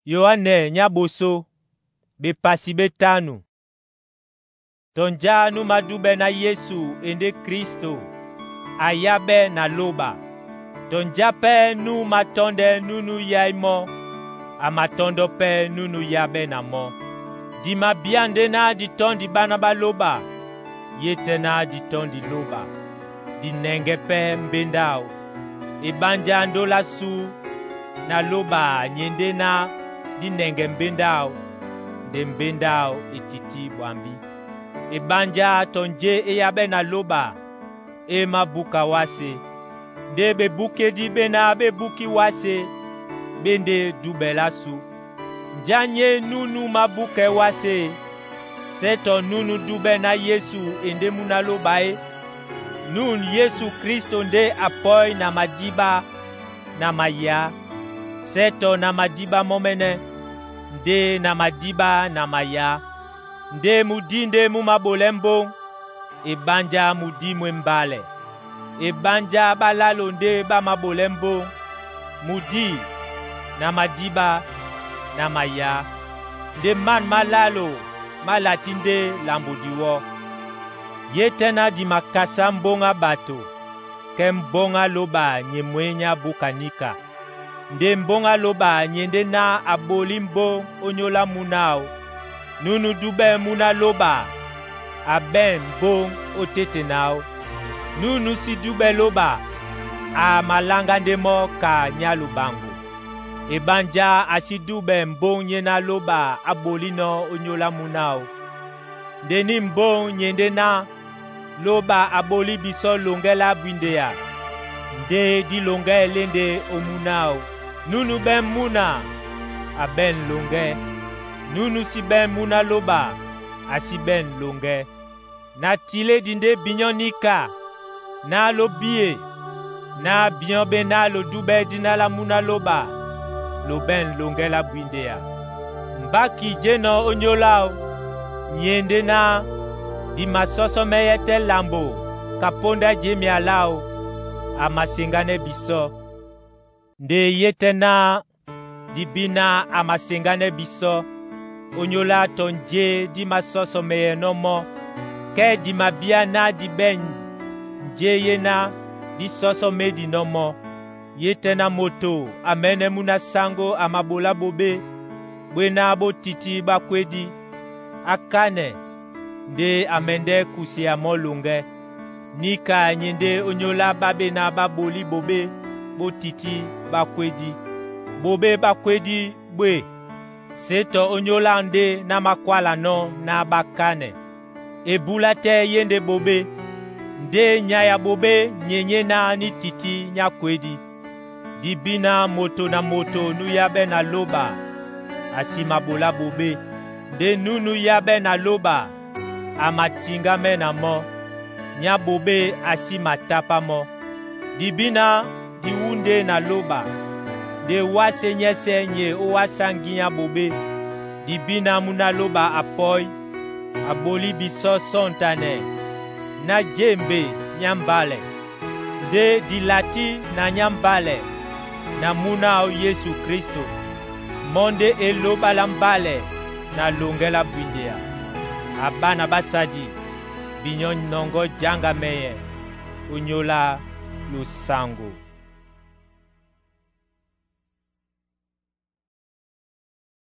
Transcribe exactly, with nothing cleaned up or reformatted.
Yohane nyaboso bepasi betanu. Tonja nu madube na Yesu ende Kristo ayabe na loba. Tonja pe nu matonde nunu yaimo amatondo pe nunu yabe na mo. Di mabiande na di tondi bana baloba yete na di tondi loba. Di nenge pe mbendao ebanja ndola su na loba nyende na di nenge mbendao de mbendao etiti bwambi. Ebanja tonje eyabe na loba e mabuka wase de bebuke di bena bebuki wase bende dubela su. Njanye nunu mabuke wase seto nunu dube na Yesu ende muna loba e. Nun Yesu Kristo nde apoy na madiba na maya seto na madiba momene nde na madiba na maya nde mudinde mu mabolembo ebanja mudimwe mbale ebanja balalo nde ba mabolembo mudi na madiba na maya nde man malalo malatinde lambudiwo yetena di makasa mbonga bato ke mbonga loba nyemwenya bukanika nde mbonga loba nyende na abolimbo onyola munao nunu dube muna loba aben bon otete nao nunu si dube loba a malanga ndemo ka nyalubango ebanja asidube mbonye na loba abolino onyola munao ndeni mbon nyende na loba aboli biso longela bwindea nde di longe lende omunao nunu ben muna aben longe nunu si ben muna loba asi ben longe na tile dinde binyonika na lobie na bionbe na lo dube dina la muna loba lo ben longe la bwindea mbaki jeno onyolao nyende na di masoso meyete lambo kaponda jemi alao amasengane biso nde yetena di bina amasengane biso onyola tonje di masoso meye nomo ke di mabia na di ben nje yena di soso me di nomo yetena moto amene muna sango amabola bobe bwena bo titi bakwedi akane nde amende kusi amolunge nika nyende onyola babe na baboli bobe botiti bakwedi bobe bakwedi bwe seto onyola nde na makwala no na bakane ebula te yende bobe nde nyaya bobe nyenye na ni titi nyakwedi dibina moto na moto nu yabe na loba asima bola bobe nde nunu yabe na loba amatinga mena mo nya bobe asi matapa mo dibina diwunde na loba de wase nyese nye owasangi nya bobe dibina muna loba apoy aboli biso sontane na jembe nyambale de dilati na nyambale na muna o Yesu Kristo monde eloba lambale na longela bwindea abana basadi binyon nongo janga meye unyola lusango.